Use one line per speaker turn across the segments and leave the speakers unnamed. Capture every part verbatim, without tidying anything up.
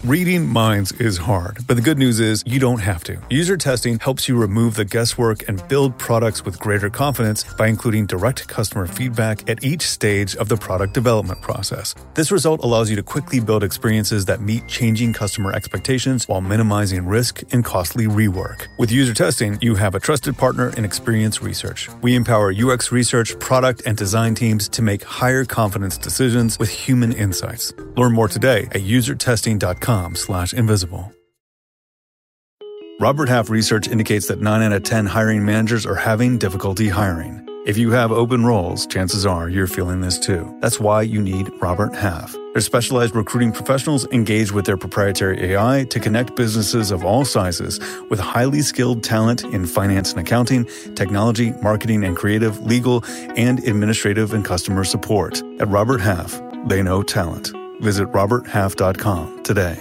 Reading minds is hard, but the good news is you don't have to. User testing helps you remove the guesswork and build products with greater confidence by including direct customer feedback at each stage of the product development process. This result allows you to quickly build experiences that meet changing customer expectations while minimizing risk and costly rework. With user testing, you have a trusted partner in Experience Research. We empower U X research, product, and design teams to make higher confidence decisions with human insights. Learn more today at user testing dot com slash invisible. Robert Half research indicates that nine out of ten hiring managers are having difficulty hiring. If you have open roles, chances are you're feeling this too. That's why you need Robert Half. Their specialized recruiting professionals engage with their proprietary A I to connect businesses of all sizes with highly skilled talent in finance and accounting, technology, marketing and creative, legal, and administrative and customer support. At Robert Half, they know talent. Visit robert half dot com today.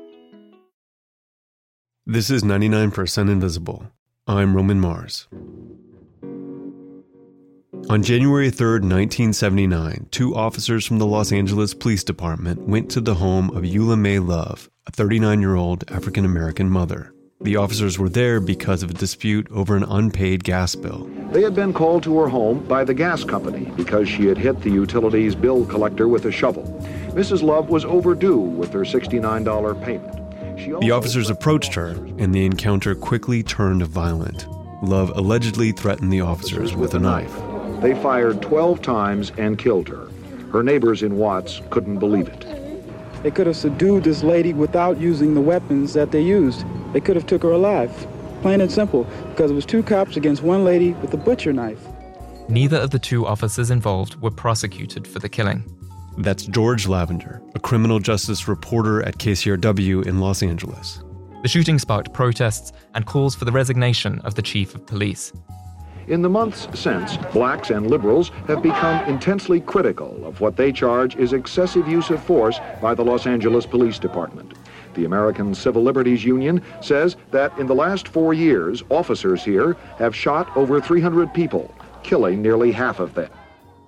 This is ninety-nine percent Invisible. I'm Roman Mars. On January third, nineteen seventy-nine, two officers from the Los Angeles Police Department went to the home of Eula May Love, a thirty-nine-year-old African-American mother. The officers were there because of a dispute over an unpaid gas bill.
They had been called to her home by the gas company because she had hit the utilities bill collector with a shovel. Missus Love was overdue with her sixty-nine dollars payment.
The officers approached her, and the encounter quickly turned violent. Love allegedly threatened the officers with a knife.
They fired twelve times and killed her. Her neighbors in Watts couldn't believe it.
They could have subdued this lady without using the weapons that they used. They could have took her alive. Plain and simple, because it was two cops against one lady with a butcher knife.
Neither of the two officers involved were prosecuted for the killing.
That's George Lavender, a criminal justice reporter at K C R W in Los Angeles.
The shooting sparked protests and calls for the resignation of the chief of police.
In the months since, blacks and liberals have become intensely critical of what they charge is excessive use of force by the Los Angeles Police Department. The American Civil Liberties Union says that in the last four years, officers here have shot over three hundred people, killing nearly half of them.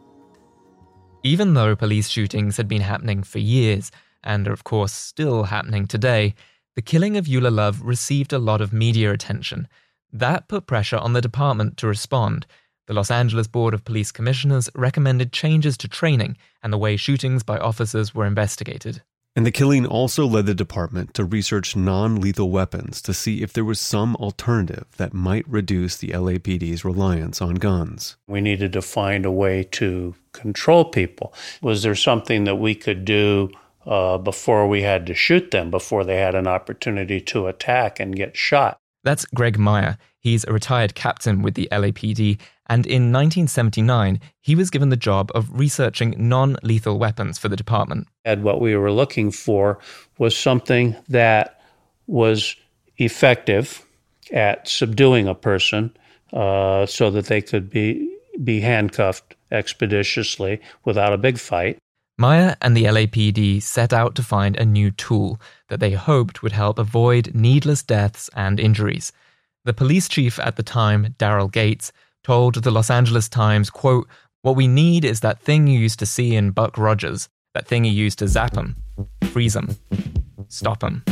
Even though police shootings had been happening for years, and are of course still happening today, the killing of Eula Love received a lot of media attention. That put pressure on the department to respond. The Los Angeles Board of Police Commissioners recommended changes to training and the way shootings by officers were investigated.
And the killing also led the department to research non-lethal weapons to see if there was some alternative that might reduce the L A P D's reliance on guns.
We needed to find a way to control people. Was there something that we could do uh, before we had to shoot them, before they had an opportunity to attack and get shot?
That's Greg Meyer. He's a retired captain with the L A P D, and in nineteen seventy-nine, he was given the job of researching non-lethal weapons for the department.
And what we were looking for was something that was effective at subduing a person uh, so that they could be, be handcuffed expeditiously without a big fight.
Meyer and the L A P D set out to find a new tool that they hoped would help avoid needless deaths and injuries. The police chief at the time, Daryl Gates, told the Los Angeles Times, quote, "What we need is that thing you used to see in Buck Rogers, that thing you used to zap 'em, freeze 'em, stop 'em."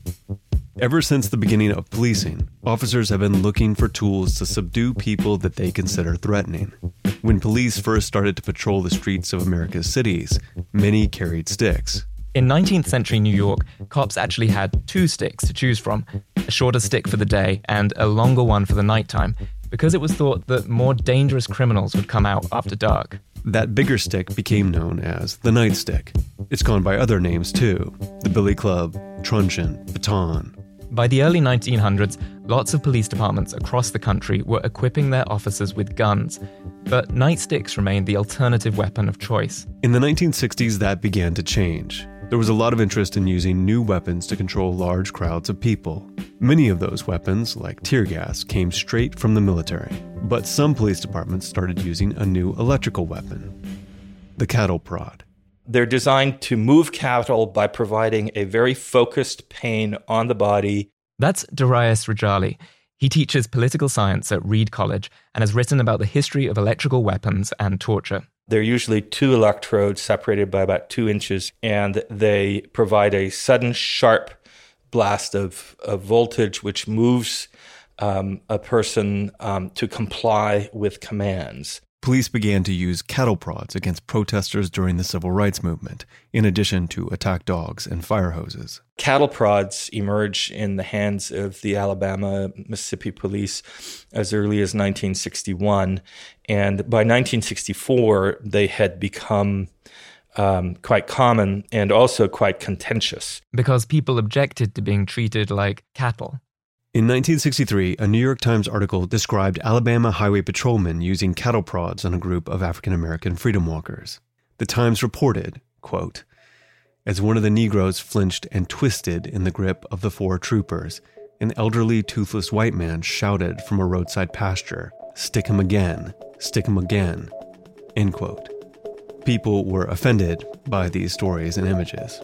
Ever since the beginning of policing, officers have been looking for tools to subdue people that they consider threatening. When police first started to patrol the streets of America's cities, many carried sticks.
In nineteenth century New York, cops actually had two sticks to choose from, a shorter stick for the day and a longer one for the nighttime, because it was thought that more dangerous criminals would come out after dark.
That bigger stick became known as the nightstick. It's gone by other names too: the billy club, truncheon, baton.
By the early nineteen hundreds, lots of police departments across the country were equipping their officers with guns, but nightsticks remained the alternative weapon of choice.
In the nineteen sixties, that began to change. There was a lot of interest in using new weapons to control large crowds of people. Many of those weapons, like tear gas, came straight from the military. But some police departments started using a new electrical weapon, the cattle prod.
They're designed to move cattle by providing a very focused pain on the body.
That's Darius Rajali. He teaches political science at Reed College and has written about the history of electrical weapons and torture.
They're usually two electrodes separated by about two inches, and they provide a sudden, sharp blast of, of voltage which moves um, a person um, to comply with commands.
Police began to use cattle prods against protesters during the civil rights movement, in addition to attack dogs and fire hoses.
Cattle prods emerged in the hands of the Alabama, Mississippi police as early as nineteen sixty-one. And by nineteen sixty-four, they had become um, quite common and also quite contentious.
Because people objected to being treated like cattle.
In nineteen sixty-three, a New York Times article described Alabama highway patrolmen using cattle prods on a group of African-American freedom walkers. The Times reported, quote, "As one of the Negroes flinched and twisted in the grip of the four troopers, an elderly, toothless white man shouted from a roadside pasture, 'Stick him again, stick him again,' end quote." People were offended by these stories and images.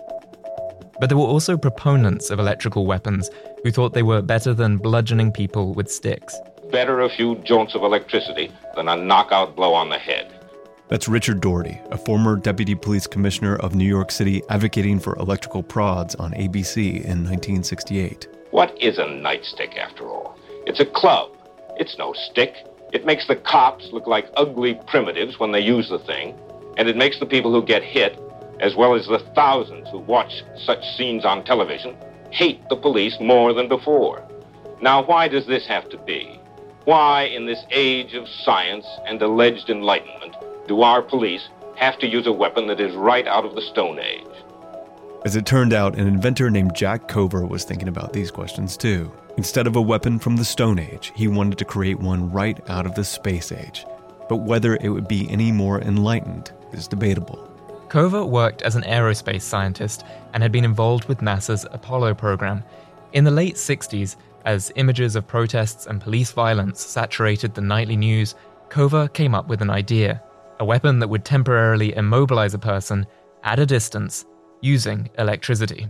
But there were also proponents of electrical weapons who thought they were better than bludgeoning people with sticks.
Better a few jolts of electricity than a knockout blow on the head.
That's Richard Doherty, a former deputy police commissioner of New York City advocating for electrical prods on A B C in nineteen sixty-eight.
What is a nightstick, after all? It's a club. It's no stick. It makes the cops look like ugly primitives when they use the thing, and it makes the people who get hit, as well as the thousands who watch such scenes on television, hate the police more than before. Now, why does this have to be? Why, in this age of science and alleged enlightenment, do our police have to use a weapon that is right out of the Stone Age?
As it turned out, an inventor named Jack Cover was thinking about these questions too. Instead of a weapon from the Stone Age, he wanted to create one right out of the Space Age. But whether it would be any more enlightened is debatable.
Cover worked as an aerospace scientist and had been involved with NASA's Apollo program. In the late sixties, as images of protests and police violence saturated the nightly news, Cover came up with an idea, a weapon that would temporarily immobilize a person at a distance using electricity.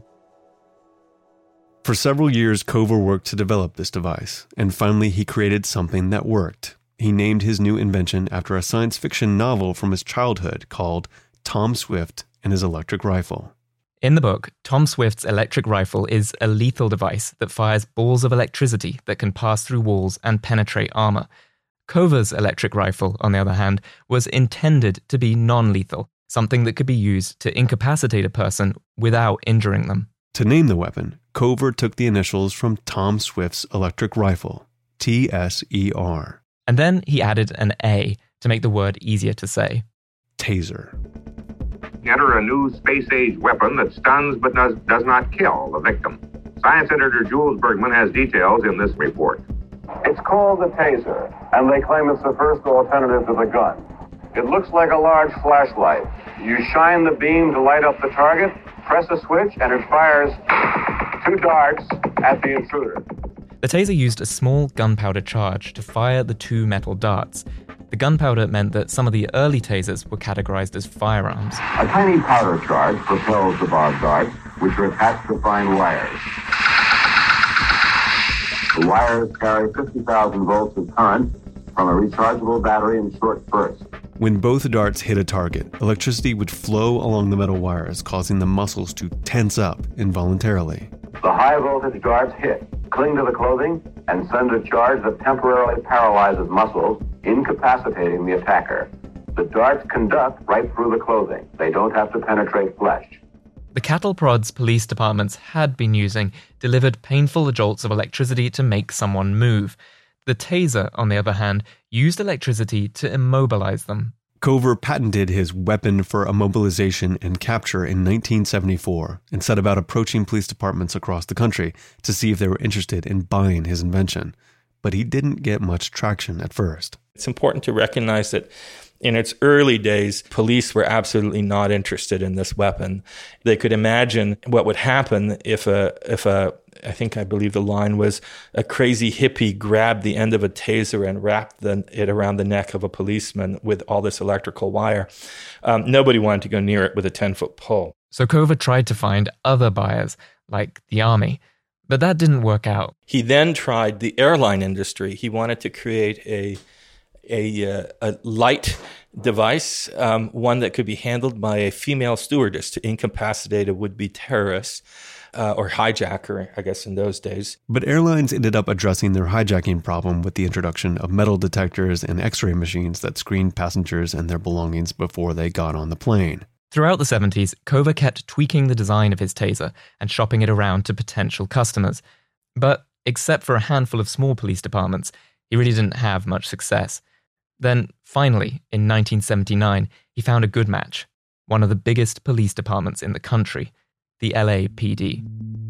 For several years, Cover worked to develop this device, and finally he created something that worked. He named his new invention after a science fiction novel from his childhood called Tom Swift and His Electric Rifle.
In the book, Tom Swift's electric rifle is a lethal device that fires balls of electricity that can pass through walls and penetrate armor. Cover's electric rifle, on the other hand, was intended to be non-lethal, something that could be used to incapacitate a person without injuring them.
To name the weapon, Cover took the initials from Tom Swift's electric rifle, T S E R.
And then he added an A to make the word easier to say.
Taser.
Enter a new space-age weapon that stuns but does, does not kill the victim. Science editor Jules Bergman has details in this report.
It's called the taser, and they claim it's the first alternative to the gun. It looks like a large flashlight. You shine the beam to light up the target, press a switch, and it fires two darts at the intruder.
The taser used a small gunpowder charge to fire the two metal darts. The gunpowder meant that some of the early tasers were categorized as firearms.
A tiny powder charge propels the barbed darts, which are attached to fine wires. The wires carry fifty thousand volts of current from a rechargeable battery in short bursts.
When both darts hit a target, electricity would flow along the metal wires, causing the muscles to tense up involuntarily.
The high-voltage darts hit, cling to the clothing, and send a charge that temporarily paralyzes muscles, incapacitating the attacker. The darts conduct right through the clothing. They don't have to penetrate flesh.
The cattle prods police departments had been using delivered painful jolts of electricity to make someone move. The taser, on the other hand, used electricity to immobilize them.
Cover patented his weapon for immobilization and capture in nineteen seventy-four and set about approaching police departments across the country to see if they were interested in buying his invention. But he didn't get much traction at first.
It's important to recognize that in its early days, police were absolutely not interested in this weapon. They could imagine what would happen if a, if a, I think I believe the line was, a crazy hippie grabbed the end of a taser and wrapped the, it around the neck of a policeman with all this electrical wire. Um, nobody wanted to go near it with a ten-foot pole.
So Cover tried to find other buyers, like the army, but that didn't work out.
He then tried the airline industry. He wanted to create a a, uh, a light device, um, one that could be handled by a female stewardess to incapacitate a would-be terrorist uh, or hijacker, I guess, in those days.
But airlines ended up addressing their hijacking problem with the introduction of metal detectors and x-ray machines that screened passengers and their belongings before they got on the plane.
Throughout the seventies, Cover kept tweaking the design of his taser and shopping it around to potential customers. But except for a handful of small police departments, he really didn't have much success. Then, finally, in nineteen seventy-nine, he found a good match, one of the biggest police departments in the country, the L A P D.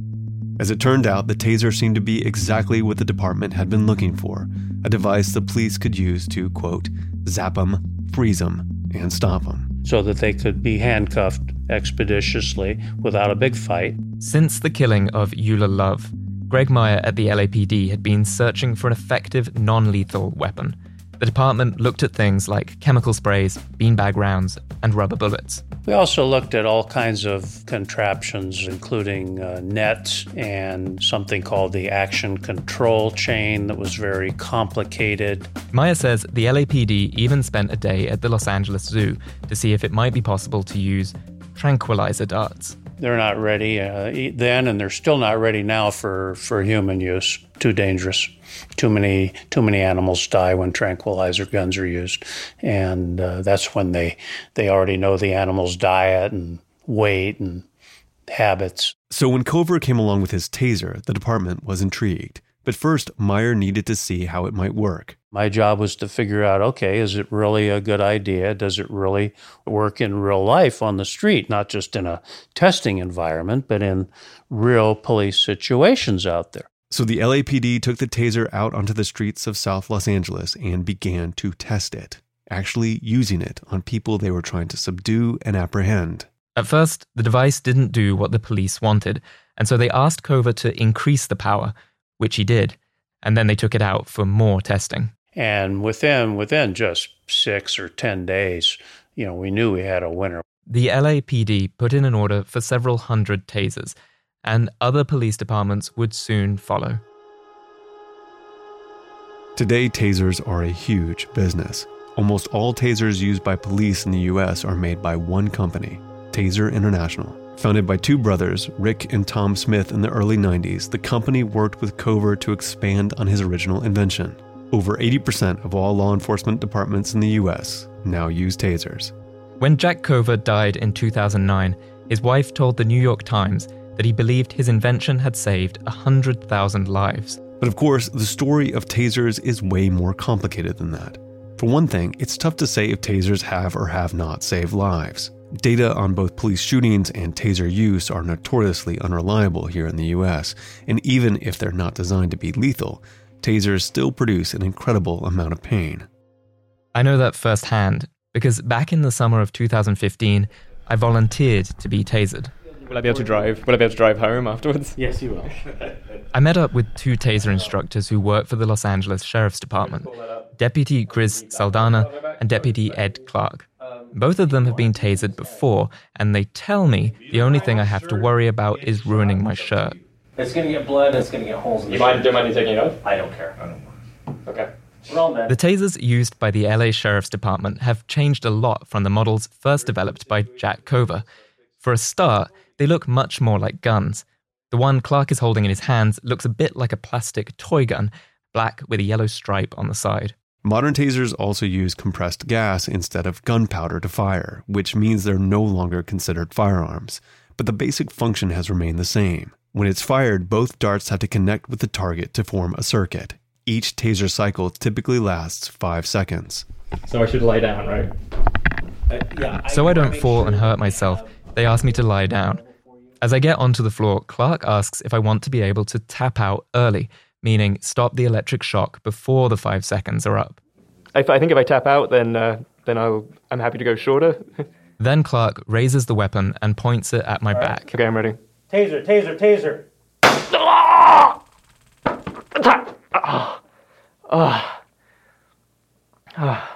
As it turned out, the taser seemed to be exactly what the department had been looking for, a device the police could use to, quote, zap them, freeze them, and stop them.
So that they could be handcuffed expeditiously without a big fight.
Since the killing of Eula Love, Greg Meyer at the L A P D had been searching for an effective, non-lethal weapon. The department looked at things like chemical sprays, beanbag rounds, and rubber bullets.
We also looked at all kinds of contraptions, including uh, nets and something called the action control chain that was very complicated.
Meyer says the L A P D even spent a day at the Los Angeles Zoo to see if it might be possible to use tranquilizer darts.
They're not ready uh, then, and they're still not ready now for, for human use. Too dangerous. Too many too many animals die when tranquilizer guns are used, and uh, that's when they they already know the animal's diet and weight and habits.
So when Cover came along with his taser, the department was intrigued. But first, Meyer needed to see how it might work.
My job was to figure out, okay, is it really a good idea? Does it really work in real life on the street, not just in a testing environment, but in real police situations out there?
So the L A P D took the taser out onto the streets of South Los Angeles and began to test it, actually using it on people they were trying to subdue and apprehend.
At first, the device didn't do what the police wanted, and so they asked Cover to increase the power, which he did, and then they took it out for more testing.
And within within just six or ten days, you know, we knew we had a winner.
The L A P D put in an order for several hundred tasers, and other police departments would soon follow.
Today, tasers are a huge business. Almost all tasers used by police in the U S are made by one company, Taser International. Founded by two brothers, Rick and Tom Smith, in the early nineties, the company worked with Cover to expand on his original invention. Over eighty percent of all law enforcement departments in the U S now use tasers.
When Jack Cover died in two thousand nine, his wife told the New York Times that he believed his invention had saved one hundred thousand lives.
But of course, the story of tasers is way more complicated than that. For one thing, it's tough to say if tasers have or have not saved lives. Data on both police shootings and taser use are notoriously unreliable here in the U S, and even if they're not designed to be lethal, tasers still produce an incredible amount of pain.
I know that firsthand, because back in the summer of two thousand fifteen, I volunteered to be tasered.
Will I be able to drive? Will I be able to drive home afterwards?
Yes, you will.
I met up with two taser instructors who work for the Los Angeles Sheriff's Department, Deputy Grizz Saldana and Deputy Ed Clark. Both of them have been tasered before, and they tell me the only thing I have to worry about is ruining my shirt.
It's going to get blood, it's going to get holes in the
You mind, don't mind me taking it off?
I don't care. I don't
Okay.
We're all men.
The tasers used by the L A Sheriff's Department have changed a lot from the models first developed by Jack Cover. For a start, they look much more like guns. The one Clark is holding in his hands looks a bit like a plastic toy gun, black with a yellow stripe on the side.
Modern tasers also use compressed gas instead of gunpowder to fire, which means they're no longer considered firearms. But the basic function has remained the same. When it's fired, both darts have to connect with the target to form a circuit. Each taser cycle typically lasts five seconds.
So I should lie down, right?
Uh, yeah,
So I don't fall and hurt myself, they ask me to lie down. As I get onto the floor, Clark asks if I want to be able to tap out early, meaning stop the electric shock before the five seconds are up.
If I think if I tap out, then uh, then I'll, I'm happy to go shorter.
Then Clark raises the weapon and points it at my back.
Okay, I'm ready.
Taser, taser, taser.
Ah! Attack! Ah! Ah! Ah!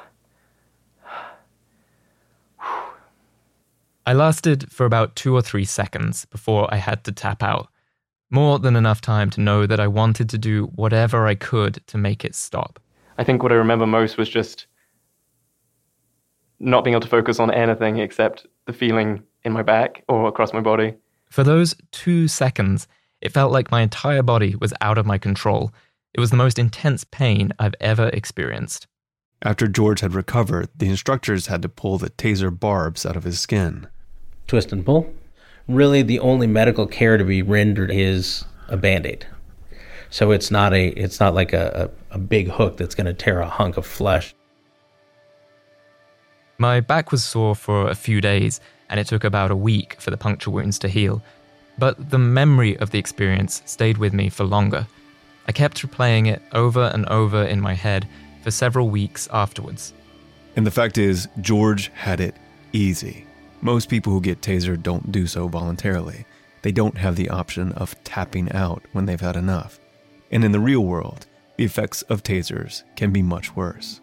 I lasted for about two or three seconds before I had to tap out. More than enough time to know that I wanted to do whatever I could to make it stop.
I think what I remember most was just not being able to focus on anything except the feeling in my back or across my body.
For those two seconds, it felt like my entire body was out of my control. It was the most intense pain I've ever experienced.
After George had recovered, the instructors had to pull the taser barbs out of his skin.
Twist and pull. Really, the only medical care to be rendered is a Band-Aid. So it's not a it's not like a, a, a big hook that's going to tear a hunk of flesh.
My back was sore for a few days, and it took about a week for the puncture wounds to heal. But the memory of the experience stayed with me for longer. I kept replaying it over and over in my head for several weeks afterwards.
And the fact is, George had it easy. Most people who get tasered don't do so voluntarily. They don't have the option of tapping out when they've had enough. And in the real world, the effects of tasers can be much worse.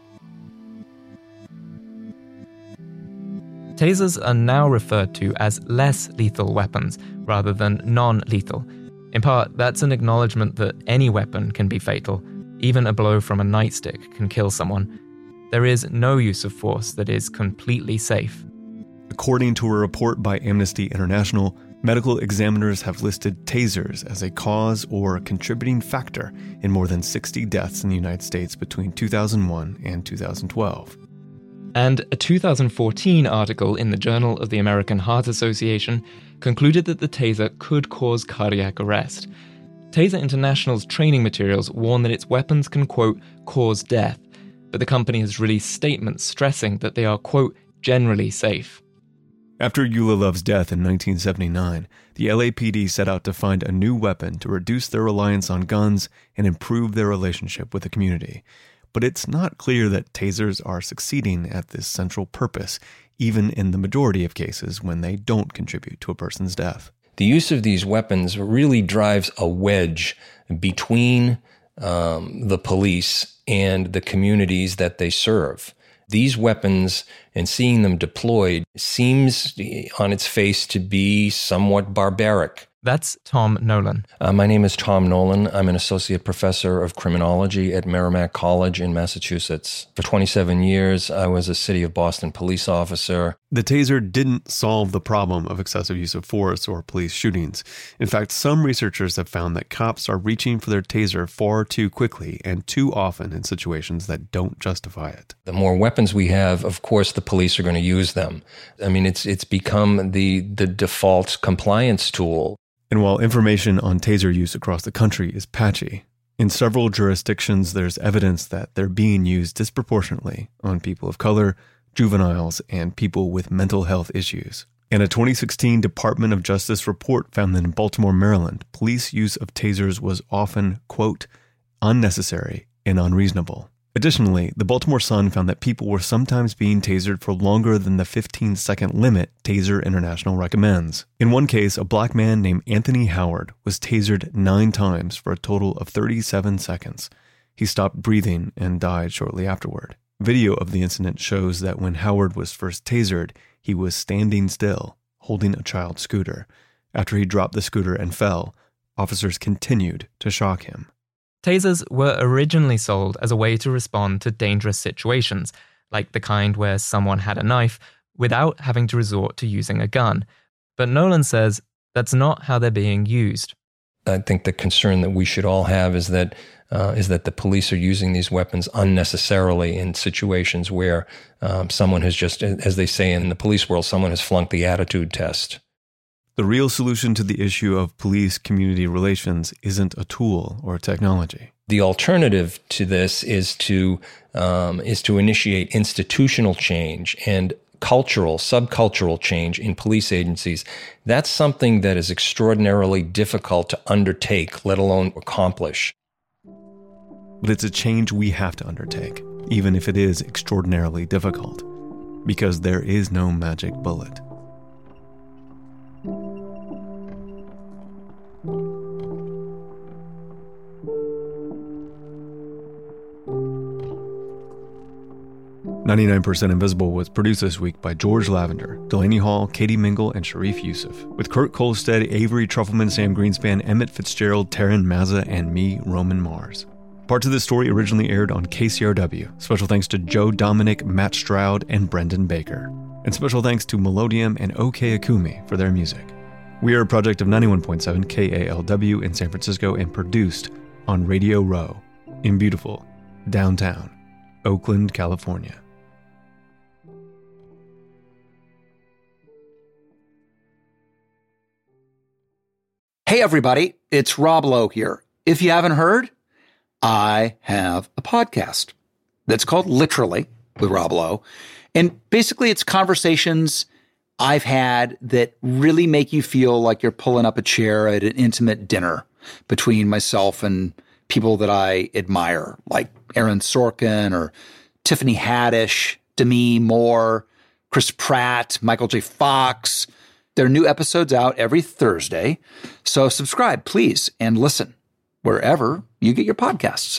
Tasers are now referred to as less lethal weapons rather than non-lethal. In part, that's an acknowledgement that any weapon can be fatal. Even a blow from a nightstick can kill someone. There is no use of force that is completely safe.
According to a report by Amnesty International, medical examiners have listed tasers as a cause or contributing factor in more than sixty deaths in the United States between two thousand one and two thousand twelve.
And a two thousand fourteen article in the Journal of the American Heart Association concluded that the taser could cause cardiac arrest. Taser International's training materials warn that its weapons can, quote, cause death, but the company has released statements stressing that they are, quote, generally safe.
After Eula Love's death in nineteen seventy-nine, the L A P D set out to find a new weapon to reduce their reliance on guns and improve their relationship with the community. But it's not clear that tasers are succeeding at this central purpose, even in the majority of cases when they don't contribute to a person's death.
The use of these weapons really drives a wedge between um, the police and the communities that they serve. These weapons and seeing them deployed seems on its face to be somewhat barbaric.
That's Tom Nolan.
Uh, my name is Tom Nolan. I'm an associate professor of criminology at Merrimack College in Massachusetts. For twenty-seven years, I was a city of Boston police officer.
The taser didn't solve the problem of excessive use of force or police shootings. In fact, some researchers have found that cops are reaching for their taser far too quickly and too often in situations that don't justify it.
The more weapons we have, of course, the police are going to use them. I mean, it's it's become the the default compliance tool.
And while information on taser use across the country is patchy, in several jurisdictions there's evidence that they're being used disproportionately on people of color, juveniles, and people with mental health issues. And a twenty sixteen Department of Justice report found that in Baltimore, Maryland, police use of tasers was often, quote, unnecessary and unreasonable. Additionally, the Baltimore Sun found that people were sometimes being tasered for longer than the fifteen-second limit Taser International recommends. In one case, a black man named Anthony Howard was tasered nine times for a total of thirty-seven seconds. He stopped breathing and died shortly afterward. Video of the incident shows that when Howard was first tasered, he was standing still, holding a child scooter. After he dropped the scooter and fell, officers continued to shock him.
Tasers were originally sold as a way to respond to dangerous situations, like the kind where someone had a knife, without having to resort to using a gun. But Nolan says that's not how they're being used.
I think the concern that we should all have is that uh, is that the police are using these weapons unnecessarily in situations where um, someone has just, as they say in the police world, someone has flunked the attitude test.
The real solution to the issue of police-community relations isn't a tool or a technology.
The alternative to this is to um, is to initiate institutional change and cultural, subcultural change in police agencies. That's something that is extraordinarily difficult to undertake, let alone accomplish.
But it's a change we have to undertake, even if it is extraordinarily difficult, because there is no magic bullet. ninety-nine percent Invisible was produced this week by George Lavender, Delaney Hall, Katie Mingle, and Sharif Youssef, with Kurt Kolstad, Avery Trufelman, Sam Greenspan, Emmett Fitzgerald, Taryn Mazza, and me, Roman Mars. Parts of this story originally aired on K C R W. Special thanks to Joe Dominic, Matt Stroud, and Brendan Baker. And special thanks to Melodium and OK Akumi for their music. We are a project of ninety-one point seven K A L W in San Francisco and produced on Radio Row in beautiful downtown Oakland, California.
Hey everybody, it's Rob Lowe here. If you haven't heard, I have a podcast that's called Literally with Rob Lowe. And basically it's conversations I've had that really make you feel like you're pulling up a chair at an intimate dinner between myself and people that I admire, like Aaron Sorkin or Tiffany Haddish, Demi Moore, Chris Pratt, Michael J. Fox. There are new episodes out every Thursday. So subscribe, please, and listen wherever you get your podcasts.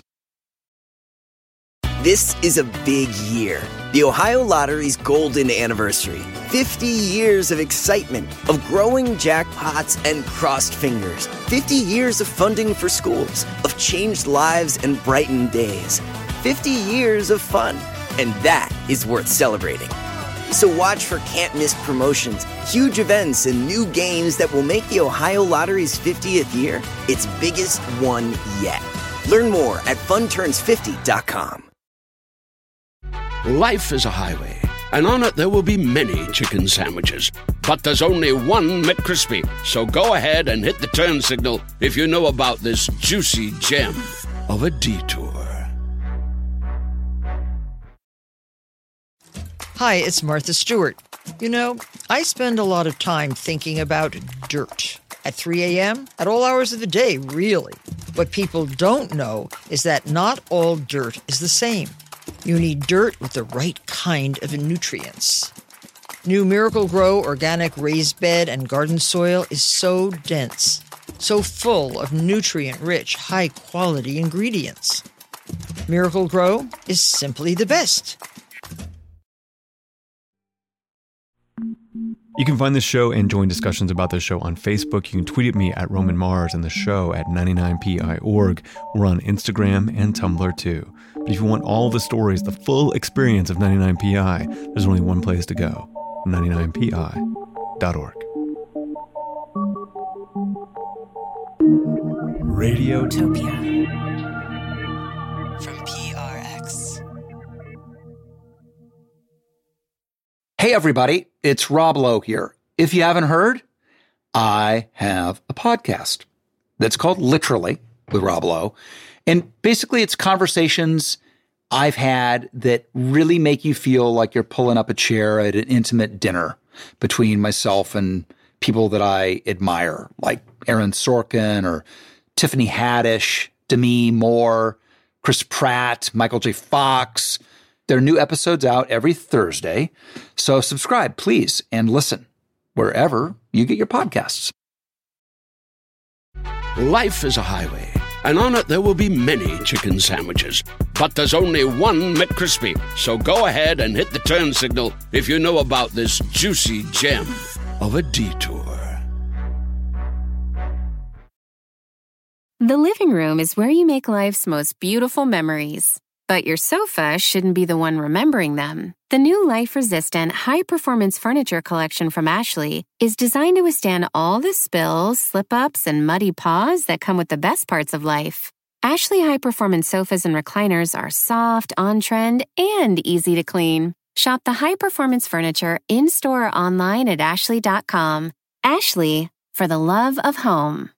This is a big year. The Ohio Lottery's golden anniversary. fifty years of excitement, of growing jackpots and crossed fingers. fifty years of funding for schools, of changed lives and brightened days. fifty years of fun. And that is worth celebrating. So watch for can't-miss promotions, huge events, and new games that will make the Ohio Lottery's fiftieth year its biggest one yet. Learn more at fun turns fifty dot com.
Life is a highway, and on it there will be many chicken sandwiches. But there's only one McCrispy. So go ahead and hit the turn signal if you know about this juicy gem of a detour.
Hi, it's Martha Stewart. You know, I spend a lot of time thinking about dirt. At three a.m., at all hours of the day, really. What people don't know is that not all dirt is the same. You need dirt with the right kind of nutrients. New Miracle-Gro organic raised bed and garden soil is so dense, so full of nutrient-rich, high-quality ingredients. Miracle-Gro is simply the best.
You can find this show and join discussions about this show on Facebook. You can tweet at me at Roman Mars and the show at ninety-nine P I dot org. We're on Instagram and Tumblr too. But if you want all the stories, the full experience of ninety-nine P I, there's only one place to go, ninety-nine P I dot org. Radiotopia
from P R X.
Hey everybody, it's Rob Lowe here. If you haven't heard, I have a podcast that's called Literally with Rob Lowe. And basically it's conversations I've had that really make you feel like you're pulling up a chair at an intimate dinner between myself and people that I admire, like Aaron Sorkin or Tiffany Haddish, Demi Moore, Chris Pratt, Michael J. Fox. There are new episodes out every Thursday. So subscribe, please, and listen wherever you get your podcasts.
Life is a highway, and on it there will be many chicken sandwiches. But there's only one McCrispy. So go ahead and hit the turn signal if you know about this juicy gem of a detour.
The living room is where you make life's most beautiful memories. But your sofa shouldn't be the one remembering them. The new life-resistant, high-performance furniture collection from Ashley is designed to withstand all the spills, slip-ups, and muddy paws that come with the best parts of life. Ashley high-performance sofas and recliners are soft, on-trend, and easy to clean. Shop the high-performance furniture in-store or online at ashley dot com. Ashley, for the love of home.